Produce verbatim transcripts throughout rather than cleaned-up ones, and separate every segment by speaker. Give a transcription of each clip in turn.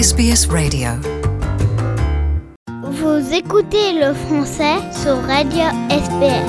Speaker 1: S B S Radio.
Speaker 2: Vous écoutez le français sur Radio S B S.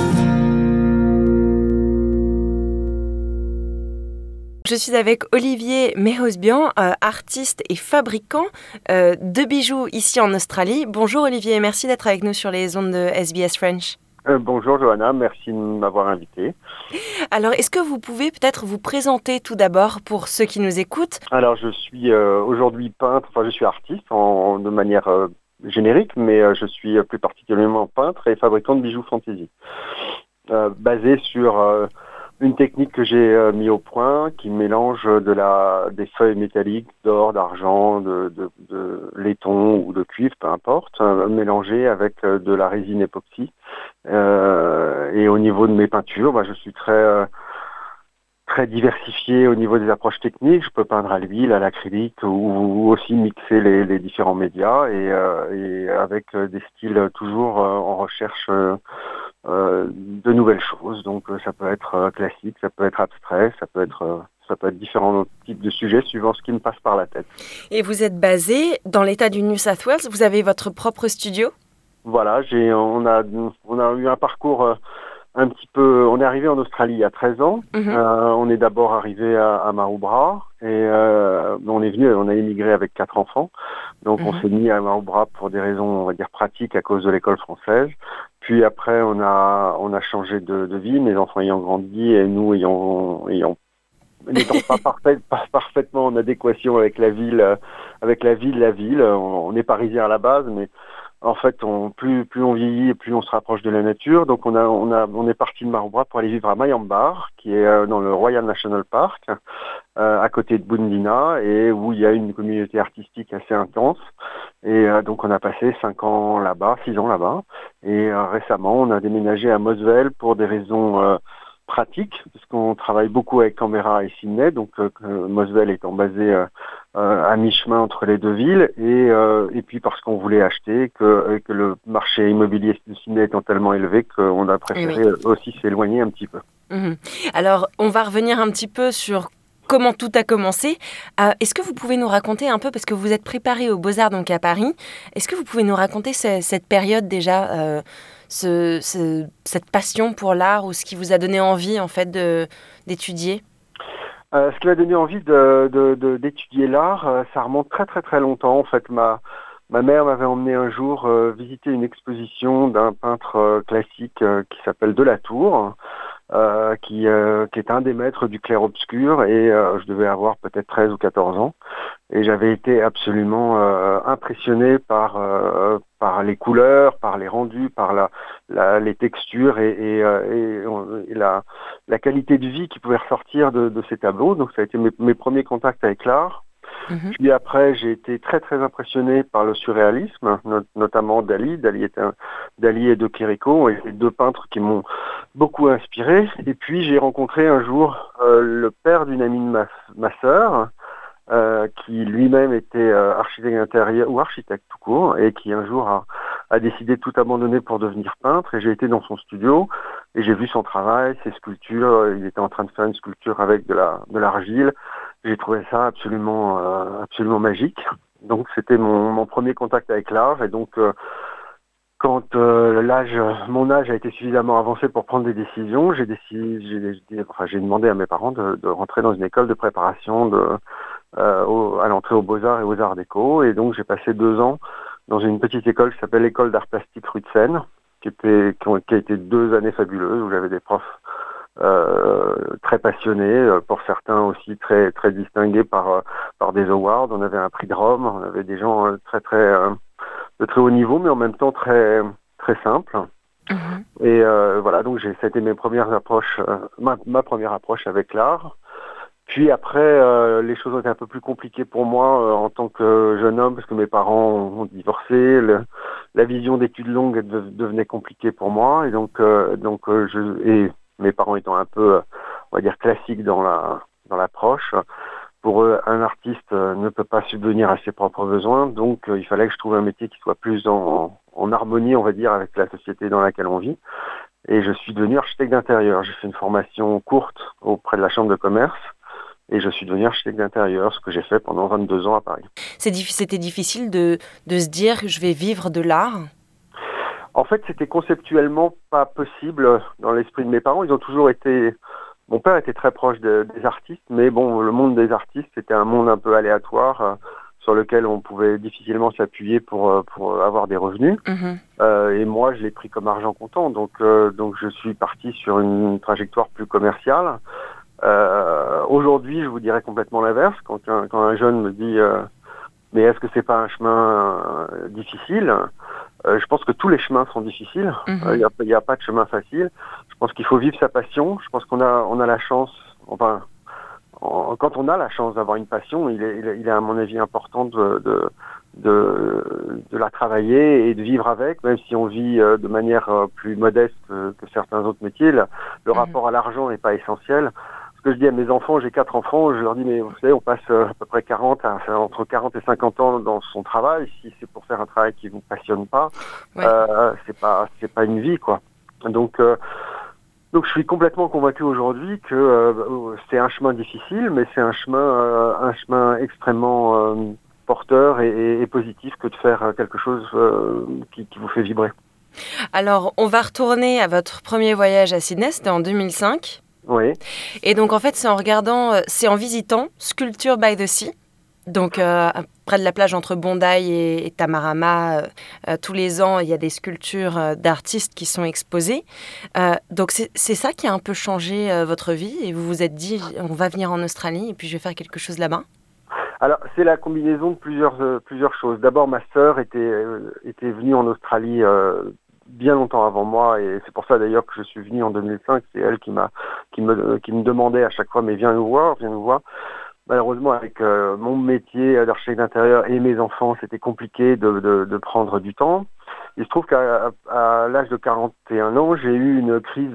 Speaker 3: Je suis avec Olivier Mehosbian, euh, artiste et fabricant euh, de bijoux ici en Australie. Bonjour Olivier, merci d'être avec nous sur les ondes de S B S French.
Speaker 4: Euh, bonjour Johanna, merci de m'avoir invité.
Speaker 3: Alors, est-ce que vous pouvez peut-être vous présenter tout d'abord pour ceux qui nous écoutent ?
Speaker 4: Alors, je suis euh, aujourd'hui peintre, enfin je suis artiste en, de manière euh, générique, mais euh, je suis plus particulièrement peintre et fabricant de bijoux fantaisie, euh, basé sur euh, une technique que j'ai euh, mis au point qui mélange de la, des feuilles métalliques d'or, d'argent, de, de, de laiton ou de cuivre, peu importe, euh, mélangées avec euh, de la résine époxy. Euh, et au niveau de mes peintures, bah, je suis très euh, très diversifié au niveau des approches techniques. Je peux peindre à l'huile, à l'acrylique ou, ou aussi mixer les, les différents médias et, euh, et avec euh, des styles toujours euh, en recherche euh, euh, de nouvelles choses. Donc euh, ça peut être euh, classique, ça peut être abstrait, ça peut être euh, ça peut être différents types de sujets suivant ce qui me passe par la tête.
Speaker 3: Et vous êtes basé dans l'État du New South Wales. Vous avez votre propre studio ?
Speaker 4: Voilà, j'ai on a on a eu un parcours euh, un petit peu. On est arrivé en Australie il y a treize ans.
Speaker 3: Mm-hmm.
Speaker 4: Euh, on est d'abord arrivé à, à Maroubra et euh, on est venu, on a immigré avec quatre enfants. Donc mm-hmm. on s'est mis à Maroubra pour des raisons, on va dire pratiques à cause de l'école française. Puis après on a on a changé de, de vie, mes enfants ayant grandi et nous ayant ayant n'étant pas parfait, pas parfaitement en adéquation avec la ville, euh, avec la ville, la ville. On, on est parisien à la base, mais en fait, on, plus, plus on vieillit et plus on se rapproche de la nature. Donc, on a, on a, on est parti de Maroubra pour aller vivre à Mayambar, qui est euh, dans le Royal National Park, euh, à côté de Bundelina, et où il y a une communauté artistique assez intense. Et euh, donc, on a passé cinq ans là-bas, six ans là-bas. Et euh, récemment, on a déménagé à Moswell pour des raisons euh, pratiques, parce qu'on travaille beaucoup avec Canberra et Sydney. Donc, euh, Moswell étant basé euh, Euh, à mi-chemin entre les deux villes et, euh, et puis parce qu'on voulait acheter, que, que le marché immobilier de Sydney étant tellement élevé qu'on a préféré oui. aussi s'éloigner un petit peu.
Speaker 3: Mmh. Alors, on va revenir un petit peu sur comment tout a commencé. Euh, est-ce que vous pouvez nous raconter un peu, parce que vous êtes préparé aux Beaux-Arts donc à Paris, est-ce que vous pouvez nous raconter ce, cette période déjà, euh, ce, ce, cette passion pour l'art ou ce qui vous a donné envie en fait de, d'étudier ?
Speaker 4: Euh, ce qui m'a donné envie de, de, de, d'étudier l'art, euh, ça remonte très très très longtemps. En fait, ma, ma mère m'avait emmené un jour euh, visiter une exposition d'un peintre euh, classique euh, qui s'appelle Delatour, euh, qui, euh, qui est un des maîtres du clair-obscur, et euh, je devais avoir peut-être treize ou quatorze ans. Et j'avais été absolument euh, impressionné par, euh, par les couleurs, par les rendus, par la, la, les textures et, et, et, et la, la qualité de vie qui pouvait ressortir de, de ces tableaux. Donc ça a été mes, mes premiers contacts avec l'art. Mmh. Puis après, j'ai été très très impressionné par le surréalisme, not- notamment Dali. Dali, était un, Dali et De Chirico, et les deux peintres qui m'ont beaucoup inspiré. Et puis j'ai rencontré un jour euh, le père d'une amie de ma, ma sœur, Euh, qui lui-même était euh, architecte intérieur ou architecte tout court et qui un jour a, a décidé de tout abandonner pour devenir peintre. Et j'ai été dans son studio et j'ai vu son travail, ses sculptures. Il était en train de faire une sculpture avec de la de l'argile. J'ai trouvé ça absolument euh, absolument magique. Donc c'était mon, mon premier contact avec l'art. Et donc euh, quand euh, l'âge, mon âge a été suffisamment avancé pour prendre des décisions, j'ai décidé, j'ai, enfin, j'ai demandé à mes parents de, de rentrer dans une école de préparation de Euh, au, à l'entrée aux Beaux-Arts et aux Arts Déco. Et donc, j'ai passé deux ans dans une petite école qui s'appelle l'École d'Art Plastique Rue de Seine, qui, était, qui, ont, qui a été deux années fabuleuses, où j'avais des profs euh, très passionnés, pour certains aussi très très distingués par, par des awards. On avait un prix de Rome, on avait des gens très très euh, de très haut niveau, mais en même temps très très simples. Mmh. Et euh, voilà, donc j'ai, ça a été mes premières approches, euh, ma, ma première approche avec l'art. Puis après, euh, les choses ont été un peu plus compliquées pour moi euh, en tant que jeune homme, parce que mes parents ont divorcé, le, la vision d'études longues de, devenait compliquée pour moi, et donc, euh, donc euh, je, et mes parents étant un peu, on va dire, classiques dans la dans l'approche. Pour eux, un artiste euh, ne peut pas subvenir à ses propres besoins, donc euh, il fallait que je trouve un métier qui soit plus en, en harmonie, on va dire, avec la société dans laquelle on vit. Et je suis devenu architecte d'intérieur. J'ai fait une formation courte auprès de la Chambre de commerce. et je suis devenu architecte d'intérieur, ce que j'ai fait pendant vingt-deux ans à Paris.
Speaker 3: C'est diffi- c'était difficile de, de se dire que je vais vivre de l'art.
Speaker 4: En fait, c'était conceptuellement pas possible dans l'esprit de mes parents. Ils ont toujours été... Mon père était très proche de, des artistes, mais bon, le monde des artistes, c'était un monde un peu aléatoire, euh, sur lequel on pouvait difficilement s'appuyer pour, euh, pour avoir des revenus.
Speaker 3: Mmh.
Speaker 4: Euh, et moi, je l'ai pris comme argent comptant, donc, euh, donc je suis parti sur une trajectoire plus commerciale. Euh, aujourd'hui, je vous dirais complètement l'inverse. Quand un, quand un jeune me dit euh, « mais est-ce que c'est pas un chemin euh, difficile ?» Euh, je pense que tous les chemins sont difficiles. Il
Speaker 3: Mmh.
Speaker 4: n'y a, y a pas de chemin facile. Je pense qu'il faut vivre sa passion. Je pense qu'on a, on a la chance, enfin, en, quand on a la chance d'avoir une passion, il est, il est, il est à mon avis important de, de, de, de la travailler et de vivre avec, même si on vit euh, de manière euh, plus modeste euh, que certains autres métiers. Le, le
Speaker 3: Mmh.
Speaker 4: rapport à l'argent n'est pas essentiel. Ce que je dis à mes enfants, j'ai quatre enfants, je leur dis, mais vous savez, on passe euh, à peu près quarante, à, entre quarante et cinquante ans dans son travail. Si c'est pour faire un travail qui vous passionne pas,
Speaker 3: Ouais.
Speaker 4: euh, c'est pas, c'est pas une vie, quoi. Donc, euh, donc je suis complètement convaincu aujourd'hui que euh, c'est un chemin difficile, mais c'est un chemin, euh, un chemin extrêmement euh, porteur et, et, et positif que de faire quelque chose euh, qui, qui vous fait vibrer.
Speaker 3: Alors, on va retourner à votre premier voyage à Sydney, c'était en deux mille cinq.
Speaker 4: Oui.
Speaker 3: Et donc, en fait, c'est en regardant, euh, c'est en visitant Sculpture by the Sea, donc euh, près de la plage entre Bondi et, et Tamarama. Euh, euh, tous les ans, il y a des sculptures euh, d'artistes qui sont exposées. Euh, donc, c'est, c'est ça qui a un peu changé euh, votre vie et vous vous êtes dit, on va venir en Australie et puis je vais faire quelque chose là-bas.
Speaker 4: Alors, c'est la combinaison de plusieurs, euh, plusieurs choses. D'abord, ma sœur était, euh, était venue en Australie euh, bien longtemps avant moi, et c'est pour ça d'ailleurs que je suis venu en deux mille cinq. C'est elle qui m'a, qui me, qui me demandait à chaque fois, mais viens nous voir, viens nous voir. Malheureusement, avec euh, mon métier d'architecte d'intérieur et mes enfants, c'était compliqué de, de, de prendre du temps. Il se trouve qu'à à, à l'âge de quarante et un ans, j'ai eu une crise,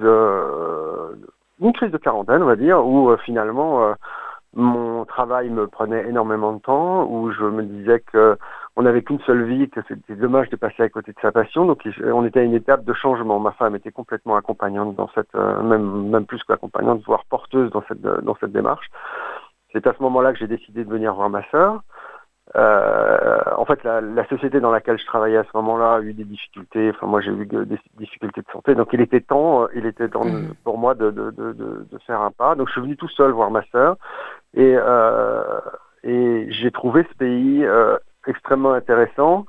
Speaker 4: euh, une crise de quarantaine, on va dire, où euh, finalement euh, mon travail me prenait énormément de temps, où je me disais que on n'avait qu'une seule vie, que c'était dommage de passer à côté de sa passion. Donc on était à une étape de changement. Ma femme était complètement accompagnante dans cette, euh, même même plus qu'accompagnante, voire porteuse dans cette dans cette démarche. C'est à ce moment-là que j'ai décidé de venir voir ma sœur. Euh, en fait, la, la société dans laquelle je travaillais à ce moment-là a eu des difficultés. Enfin, moi, j'ai eu des difficultés de santé. Donc, il était temps, il était temps
Speaker 3: Mmh.
Speaker 4: pour moi de, de, de, de, de faire un pas. Donc, je suis venu tout seul voir ma sœur. Et, euh, et j'ai trouvé ce pays euh, extrêmement intéressant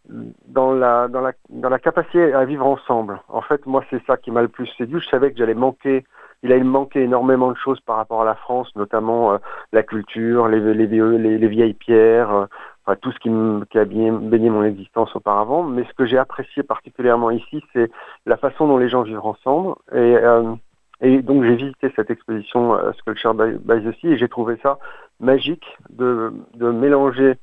Speaker 4: dans la, dans, la, dans la capacité à vivre ensemble. En fait, moi, c'est ça qui m'a le plus séduit. Je savais que j'allais manquer... Il allait me manquer énormément de choses par rapport à la France, notamment euh, la culture, les, les, les, les vieilles pierres, euh, enfin, tout ce qui, me, qui a baigné, baigné mon existence auparavant. Mais ce que j'ai apprécié particulièrement ici, c'est la façon dont les gens vivent ensemble. Et, euh, et donc j'ai visité cette exposition euh, Sculpture by, by the Sea et j'ai trouvé ça magique de, de mélanger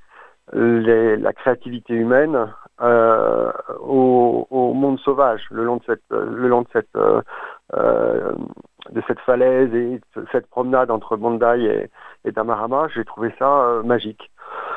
Speaker 4: les, la créativité humaine euh, au, au monde sauvage, le long de cette, le long de cette euh, euh, de cette falaise et cette promenade entre Bondi et, et Tamarama. J'ai trouvé ça euh, magique.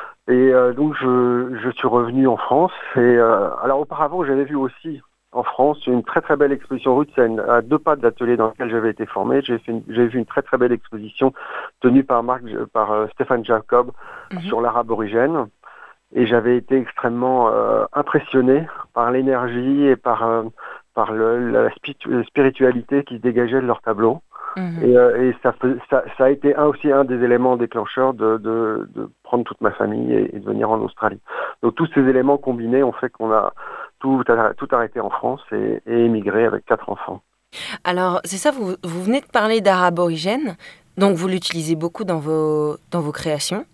Speaker 4: Et euh, donc je, je suis revenu en France. Et euh, alors auparavant, j'avais vu aussi en France une très très belle exposition rue de Seine, à deux pas de l'atelier dans lequel j'avais été formé. J'ai fait une, j'ai vu une très très belle exposition tenue par Marc, par euh, Stéphane Jacob mmh. sur l'art aborigène. Et j'avais été extrêmement euh, impressionné par l'énergie et par euh, par le, la spiritualité qui se dégageait de leur tableau. Mmh. Et, euh, et ça, ça, ça a été un, aussi un des éléments déclencheurs de, de, de prendre toute ma famille et, et de venir en Australie. Donc tous ces éléments combinés ont fait qu'on a tout, tout arrêté en France et, et émigré avec quatre enfants.
Speaker 3: Alors c'est ça, vous, vous venez de parler d'art aborigène, donc vous l'utilisez beaucoup dans vos, dans vos créations.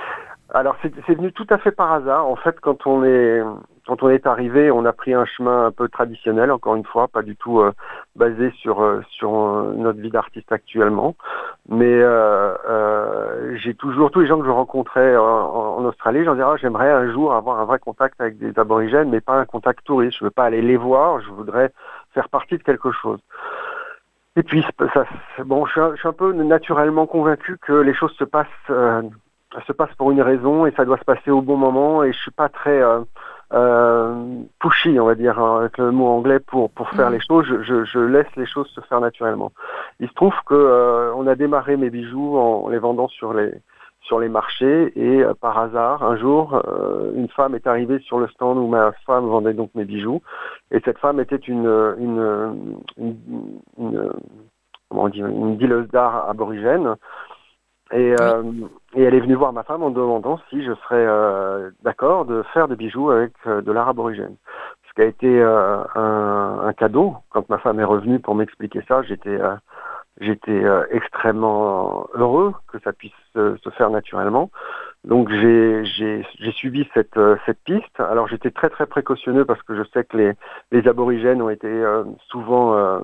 Speaker 4: Alors c'est, c'est venu tout à fait par hasard. En fait, quand on est quand on est arrivé, on a pris un chemin un peu traditionnel, encore une fois, pas du tout euh, basé sur euh, sur euh, notre vie d'artiste actuellement. Mais euh, euh, j'ai toujours tous les gens que je rencontrais en, en Australie, j'en dirais, ah, j'aimerais un jour avoir un vrai contact avec des aborigènes, mais pas un contact touriste. Je veux pas aller les voir, je voudrais faire partie de quelque chose. Et puis, ça, bon, je suis, un, je suis un peu naturellement convaincu que les choses se passent. Euh, Ça se passe pour une raison et ça doit se passer au bon moment et je suis pas très, euh, euh, pushy, on va dire, hein, avec le mot anglais, pour, pour faire mmh. les choses. Je, je, je laisse les choses se faire naturellement. Il se trouve que euh, on a démarré mes bijoux en, en les vendant sur les sur les marchés et euh, par hasard, un jour, euh, une femme est arrivée sur le stand où ma femme vendait donc mes bijoux. Et cette femme était une une, une, une, une comment on dit, une dealeuse d'art aborigène. Et, euh, oui. et elle est venue voir ma femme en demandant si je serais euh, d'accord de faire des bijoux avec euh, de l'art aborigène. Ce qui a été euh, un, un cadeau. Quand ma femme est revenue pour m'expliquer ça, j'étais euh, j'étais euh, extrêmement heureux que ça puisse euh, se faire naturellement. Donc j'ai j'ai j'ai suivi cette euh, cette piste. Alors j'étais très très précautionneux parce que je sais que les les aborigènes ont été euh, souvent euh,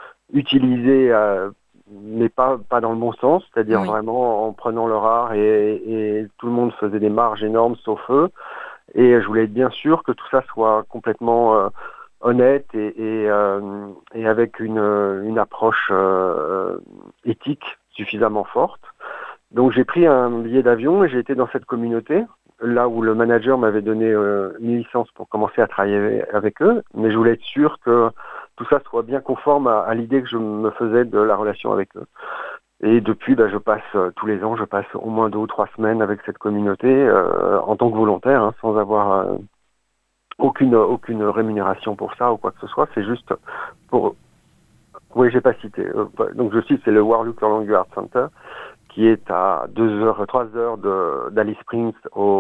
Speaker 4: utilisés euh, mais pas pas dans le bon sens, c'est-à-dire oui. vraiment en prenant leur art et, et tout le monde faisait des marges énormes sauf eux. Et je voulais être bien sûr que tout ça soit complètement euh, honnête et, et, euh, et avec une, une approche euh, éthique suffisamment forte. Donc j'ai pris un billet d'avion et j'ai été dans cette communauté, là où le manager m'avait donné euh, une licence pour commencer à travailler avec eux, mais je voulais être sûr que tout ça soit bien conforme à, à l'idée que je me faisais de la relation avec eux. Et depuis, bah, je passe euh, tous les ans, je passe au moins deux ou trois semaines avec cette communauté euh, en tant que volontaire, hein, sans avoir euh, aucune aucune rémunération pour ça ou quoi que ce soit. C'est juste pour. Oui, j'ai pas cité. Euh, donc je cite, c'est le Warloo Kurlungua Art Center, qui est à deux heures, trois heures de d'Alice Springs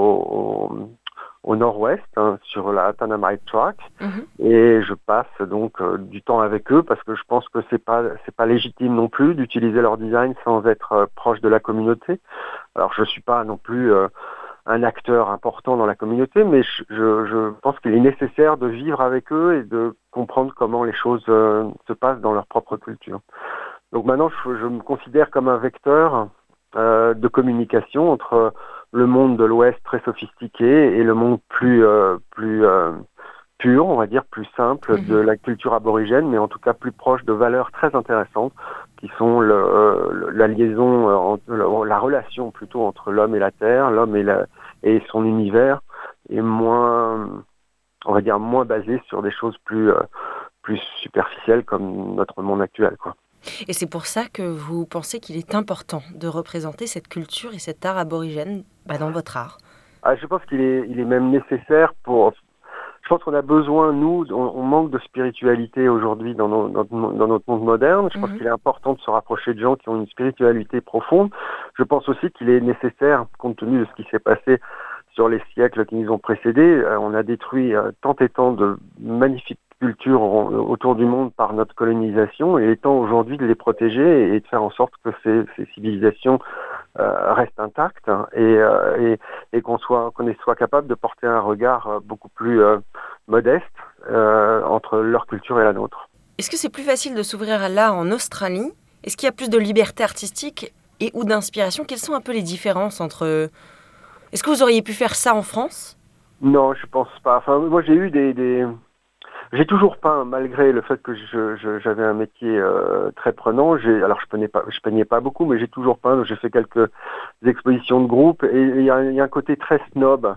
Speaker 4: au, au au nord-ouest, hein, sur la Tanamite Track, mm-hmm. et je passe donc euh, du temps avec eux parce que je pense que c'est pas c'est pas légitime non plus d'utiliser leur design sans être euh, proche de la communauté. Alors je suis pas non plus euh, un acteur important dans la communauté, mais je, je, je pense qu'il est nécessaire de vivre avec eux et de comprendre comment les choses euh, se passent dans leur propre culture. Donc maintenant, je, je me considère comme un vecteur euh, de communication entre le monde de l'Ouest très sophistiqué et le monde plus euh, plus euh, pur, on va dire, plus simple mm-hmm. de la culture aborigène, mais en tout cas plus proche de valeurs très intéressantes qui sont le, le, la liaison, euh, entre, la relation plutôt entre l'homme et la terre, l'homme et, la, et son univers, et moins, on va dire, moins basé sur des choses plus euh, plus superficielles comme notre monde actuel, quoi.
Speaker 3: Et c'est pour ça que vous pensez qu'il est important de représenter cette culture et cet art aborigène bah, dans votre art.
Speaker 4: Ah, je pense qu'il est, il est même nécessaire pour... Je pense qu'on a besoin, nous, on, on manque de spiritualité aujourd'hui dans, nos, dans, dans notre monde moderne. Je pense mm-hmm. qu'il est important de se rapprocher de gens qui ont une spiritualité profonde. Je pense aussi qu'il est nécessaire, compte tenu de ce qui s'est passé sur les siècles qui nous ont précédés, euh, on a détruit euh, tant et tant de magnifiques cultures autour du monde par notre colonisation, et il est temps aujourd'hui de les protéger et de faire en sorte que ces, ces civilisations euh, restent intactes et, euh, et, et qu'on soit qu'on soit capable de porter un regard beaucoup plus euh, modeste euh, entre leur culture et la nôtre.
Speaker 3: Est-ce que c'est plus facile de s'ouvrir à l'art en Australie ? Est-ce qu'il y a plus de liberté artistique et ou d'inspiration ? Quelles sont un peu les différences entre... Est-ce que vous auriez pu faire ça en France ?
Speaker 4: Non, je pense pas. Enfin, moi j'ai eu des... des... J'ai toujours peint, malgré le fait que je, je, j'avais un métier euh, très prenant. J'ai, alors je peignais pas, je peignais pas beaucoup, mais j'ai toujours peint. J'ai fait quelques expositions de groupe, et il y, y a un côté très snob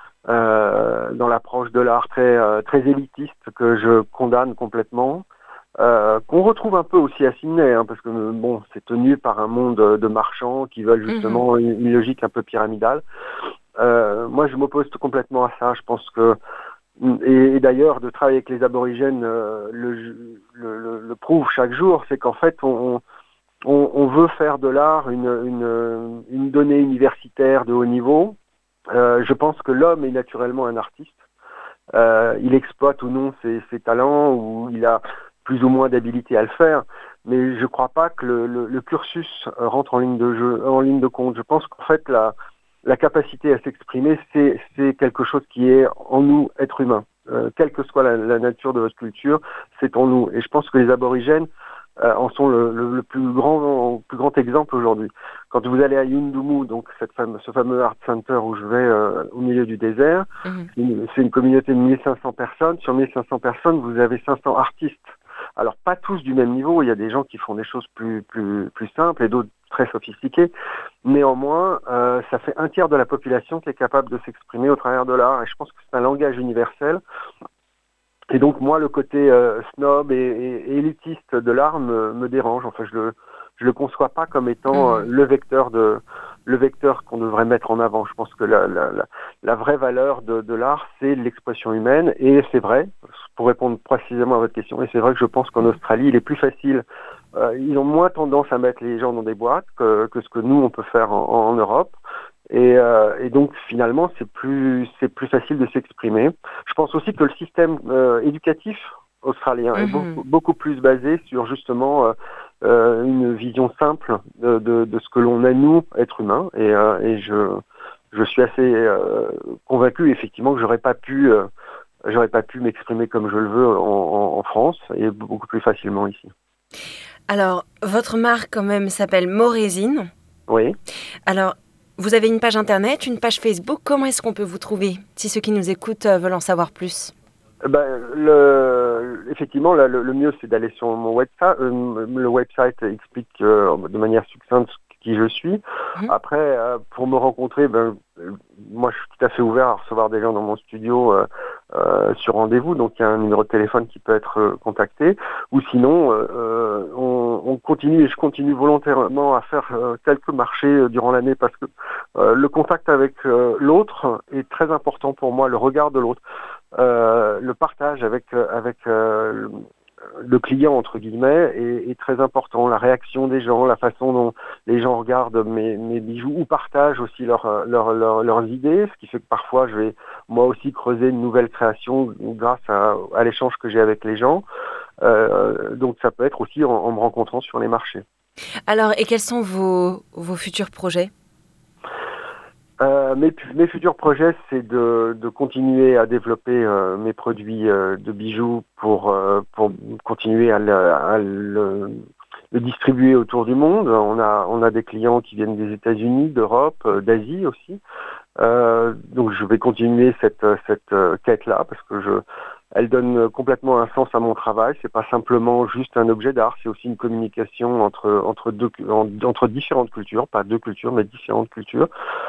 Speaker 4: euh, dans l'approche de l'art, très euh, très élitiste, que je condamne complètement. Euh, qu'on retrouve un peu aussi à Sydney, hein, parce que bon, c'est tenu par un monde de marchands qui veulent justement mmh. une, une logique un peu pyramidale. Euh, moi, je m'oppose complètement à ça. Je pense que Et, et d'ailleurs, de travailler avec les aborigènes euh, le, le, le, le prouve chaque jour, c'est qu'en fait, on, on, on veut faire de l'art une, une, une donnée universitaire de haut niveau. Euh, je pense que l'homme est naturellement un artiste. Euh, il exploite ou non ses, ses talents, ou il a plus ou moins d'habilité à le faire. Mais je ne crois pas que le, le, le cursus rentre en ligne de jeu, en ligne de compte. Je pense qu'en fait, la La capacité à s'exprimer, c'est, c'est quelque chose qui est en nous, être humain. Euh, quelle que soit la, la nature de votre culture, c'est en nous. Et je pense que les aborigènes euh, en sont le, le, le plus grand, le plus grand exemple aujourd'hui. Quand vous allez à Yundumu, donc cette fame, ce fameux art center où je vais euh, au milieu du désert, mmh. c'est, une, c'est une communauté de mille cinq cents personnes. Sur mille cinq cents personnes, vous avez cinq cents artistes. Alors pas tous du même niveau. Il y a des gens qui font des choses plus plus plus simples et d'autres très sophistiqués. Néanmoins, euh, ça fait un tiers de la population qui est capable de s'exprimer au travers de l'art. Et je pense que c'est un langage universel. Et donc moi, le côté euh, snob et, et, et élitiste de l'art me, me dérange. Enfin, je le je le conçois pas comme étant euh, le vecteur de le vecteur qu'on devrait mettre en avant. Je pense que la la la, la vraie valeur de, de l'art, c'est l'expression humaine. Et c'est vrai, pour répondre précisément à votre question, et c'est vrai que je pense qu'en Australie, il est plus facile. Euh, ils ont moins tendance à mettre les gens dans des boîtes que, que ce que nous on peut faire en, en Europe. Et, euh, et donc finalement c'est plus c'est plus facile de s'exprimer. Je pense aussi que le système euh, éducatif australien mmh. est beaucoup, beaucoup plus basé sur justement euh, euh, une vision simple de, de, de ce que l'on est nous, être humain. Et, euh, et je je suis assez euh, convaincu effectivement que j'aurais pas pu euh, j'aurais pas pu m'exprimer comme je le veux en, en, en France et beaucoup plus facilement ici.
Speaker 3: Alors votre marque quand même s'appelle Morésine.
Speaker 4: Oui.
Speaker 3: Alors vous avez une page internet, une page Facebook. Comment est-ce qu'on peut vous trouver, si ceux qui nous écoutent veulent en savoir plus?
Speaker 4: Ben, le, effectivement, là, le, le mieux, c'est d'aller sur mon website. Euh, le website explique euh, de manière succincte qui je suis. Mmh. Après, euh, pour me rencontrer, ben, euh, moi, je suis tout à fait ouvert à recevoir des gens dans mon studio euh, euh, sur rendez-vous. Donc, il y a un numéro de téléphone qui peut être euh, contacté. Ou sinon, euh, on, on continue, et je continue volontairement à faire euh, quelques marchés euh, durant l'année parce que euh, le contact avec euh, l'autre est très important pour moi, le regard de l'autre. Euh, le partage avec avec euh, le, le client entre guillemets est, est très important. La réaction des gens, la façon dont les gens regardent mes, mes bijoux ou partagent aussi leur, leur, leur, leurs idées, ce qui fait que parfois je vais moi aussi creuser une nouvelle création grâce à, à l'échange que j'ai avec les gens. Euh, donc ça peut être aussi en, en me rencontrant sur les marchés.
Speaker 3: Alors, et quels sont vos, vos futurs projets ?
Speaker 4: Euh, mes, mes futurs projets, c'est de, de continuer à développer euh, mes produits euh, de bijoux pour, euh, pour continuer à, le, à le, le distribuer autour du monde. On a, on a des clients qui viennent des États-Unis, d'Europe, euh, d'Asie aussi. Euh, donc je vais continuer cette, cette euh, quête-là parce que je, elle donne complètement un sens à mon travail. C'est pas simplement juste un objet d'art, c'est aussi une communication entre, entre, deux, entre différentes cultures, pas deux cultures, mais différentes cultures.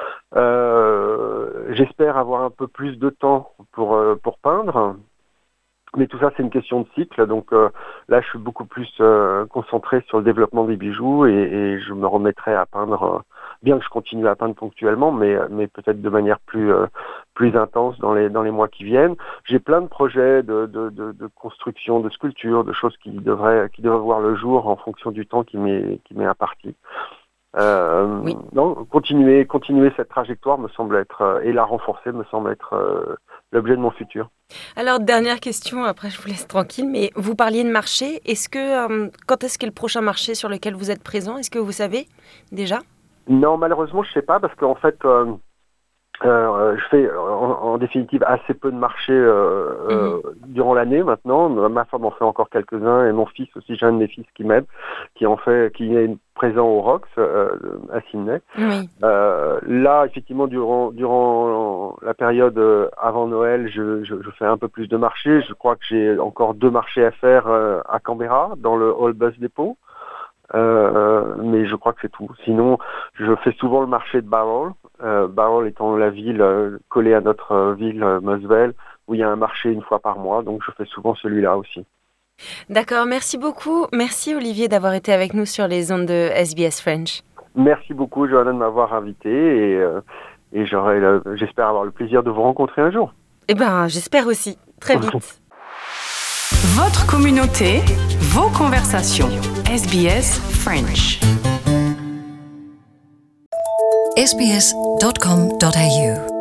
Speaker 4: Euh, j'espère avoir un peu plus de temps pour euh, pour peindre, mais tout ça c'est une question de cycle. Donc euh, là, je suis beaucoup plus euh, concentré sur le développement des bijoux et, et je me remettrai à peindre, euh, bien que je continue à peindre ponctuellement, mais mais peut-être de manière plus euh, plus intense dans les dans les mois qui viennent. J'ai plein de projets de de, de, de construction, de sculpture, de choses qui devraient qui devraient voir le jour en fonction du temps qui m'est qui m'est imparti. Euh, oui. Non, continuer, continuer cette trajectoire me semble être euh, et la renforcer me semble être euh, l'objet de mon futur.
Speaker 3: Alors dernière question, après je vous laisse tranquille, mais vous parliez de marché. Est-ce que euh, quand est-ce qu'est le prochain marché sur lequel vous êtes présent ? Est-ce que vous savez déjà ?
Speaker 4: Non, malheureusement je sais pas parce qu'en fait euh, euh, je fais en, en définitive assez peu de marchés euh, mmh. euh, durant l'année maintenant. Ma femme en fait encore quelques-uns et mon fils aussi. J'ai un de mes fils qui m'aide, qui en fait, qui est présent au Rox euh, à Sydney.
Speaker 3: Oui.
Speaker 4: Euh, là, effectivement, durant durant la période avant Noël, je, je, je fais un peu plus de marchés. Je crois que j'ai encore deux marchés à faire euh, à Canberra, dans le Old Bus Depot. Euh, mais je crois que c'est tout. Sinon, je fais souvent le marché de Bowral. Euh, Bowral étant la ville euh, collée à notre euh, ville, euh, Muswell, où il y a un marché une fois par mois. Donc, je fais souvent celui-là aussi.
Speaker 3: D'accord, merci beaucoup. Merci Olivier d'avoir été avec nous sur les ondes de S B S French.
Speaker 4: Merci beaucoup Johanna de m'avoir invité et, euh, et j'aurai, le, j'espère avoir le plaisir de vous rencontrer un jour.
Speaker 3: Eh bien, j'espère aussi. Très vite.
Speaker 1: Votre communauté, vos conversations. S B S French.
Speaker 5: s b s dot com dot a u